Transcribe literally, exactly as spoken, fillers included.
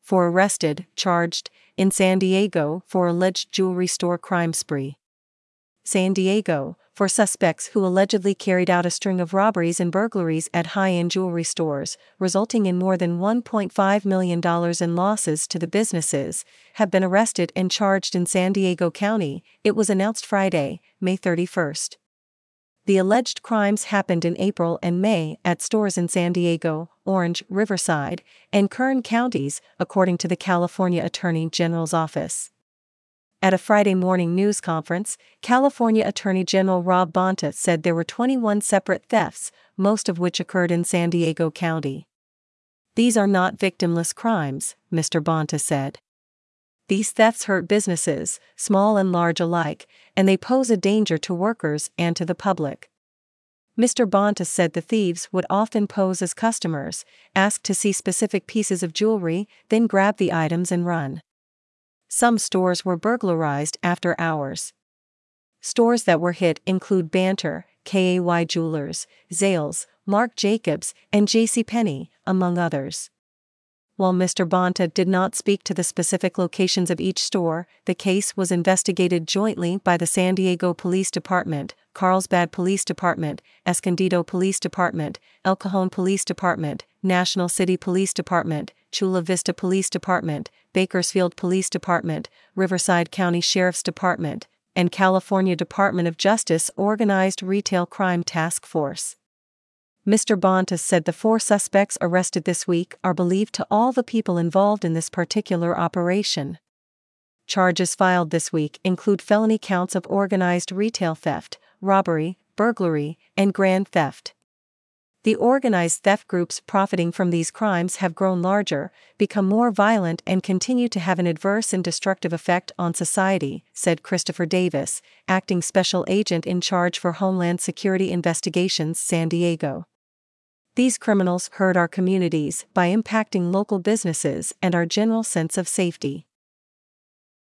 four arrested, charged, in San Diego for alleged jewelry store crime spree. San Diego, for suspects who allegedly carried out a string of robberies and burglaries at high-end jewelry stores, resulting in more than one point five million dollars in losses to the businesses, have been arrested and charged in San Diego County, it was announced Friday, May thirty-first. The alleged crimes happened in April and May at stores in San Diego, Orange, Riverside, and Kern counties, according to the California Attorney General's office. At a Friday morning news conference, California Attorney General Rob Bonta said there were twenty-one separate thefts, most of which occurred in San Diego County. "These are not victimless crimes," Mister Bonta said. "These thefts hurt businesses, small and large alike, and they pose a danger to workers and to the public." Mister Bonta said the thieves would often pose as customers, ask to see specific pieces of jewelry, then grab the items and run. Some stores were burglarized after hours. Stores that were hit include Banter, K A Y Jewelers, Zales, Marc Jacobs, and JCPenney, among others. While Mister Bonta did not speak to the specific locations of each store, the case was investigated jointly by the San Diego Police Department, Carlsbad Police Department, Escondido Police Department, El Cajon Police Department, National City Police Department, Chula Vista Police Department, Bakersfield Police Department, Riverside County Sheriff's Department, and California Department of Justice Organized Retail Crime Task Force. Mister Bonta said the four suspects arrested this week are believed to all the people involved in this particular operation. Charges filed this week include felony counts of organized retail theft, robbery, burglary, and grand theft. The organized theft groups profiting from these crimes have grown larger, become more violent, and continue to have an adverse and destructive effect on society, said Christopher Davis, acting special agent in charge for Homeland Security Investigations San Diego. "These criminals hurt our communities by impacting local businesses and our general sense of safety.